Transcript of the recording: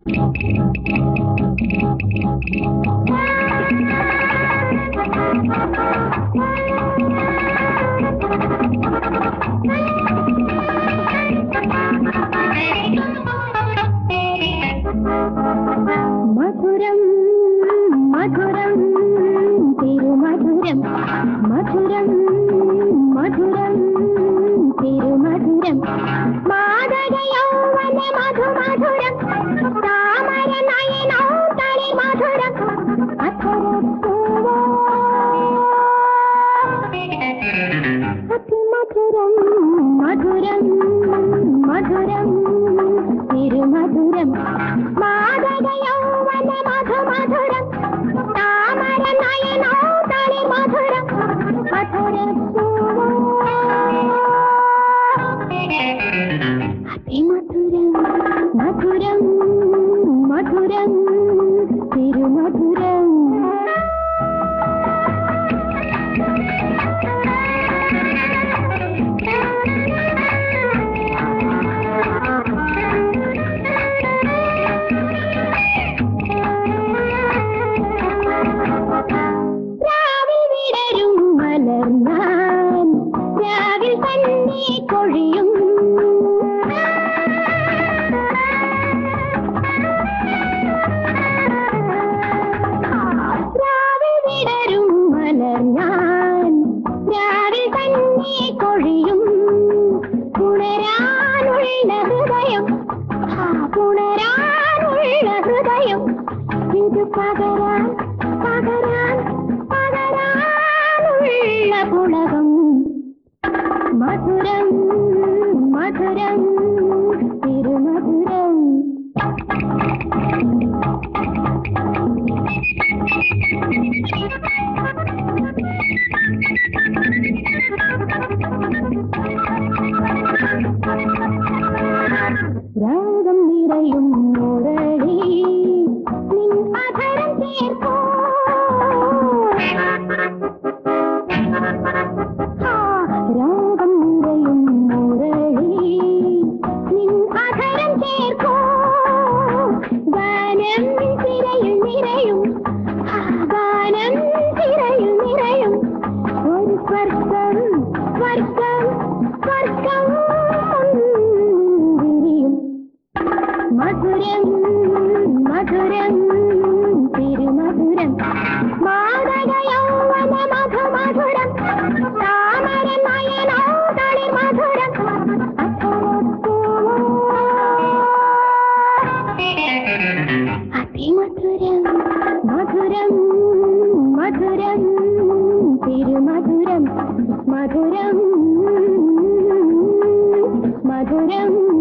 മധുരം മധുരം തിരുമധുരം മധുരം മധുരം തിരുമധുരം മാദക യൗവന മധുമധുരം താമര നയനോ തളി മധുരം അധരപ്പൂവോ അതിമധുരം മധുരം മധുരം തിരുമധുരം മാദക യൗവന മധുമധുരം താമര നയനോ തളി മധുരം അധരപ്പൂവോ അതിമധുരം മധുരം മധുരം തിരുമധുരം രാവിൽ വിടരും മലർന്നാൻ രാവിൽ തന്നെ കൊഴിയും രാവിൽ വിടരും മലർന്നാൻ രാവിൽ തന്നെ കൊഴിയും പുണരാനുള്ള ഹൃദയം പുണരാനുള്ള ഹൃദയം ഇത് പകരാൻ പകരാൻ പകരാനുള്ള പുളകം മധുരം മധുരം തിരുമധുരം രാഗം നിറയും മുരളി നിൻ അധരം ചേർക്കോ രാഗം നിറയും മുരളി നിൻ അധരം ചേർക്കോ ഗാനം തിരയിൽ നിറയും ഗാനം തിരയിൽ നിറയും ഒരു സ്വർഗം സ്വർഗം സ്വർഗം വിരിയും മധുരം മധുരം തിരുമധുരം മാദക യൗവന മധുമധുരം താമര നയനോ തളി മധുരം അധരപ്പൂവോ അതിമധുരം മധുരം മധുരം തിരുമധുരം മധുരം മധുരം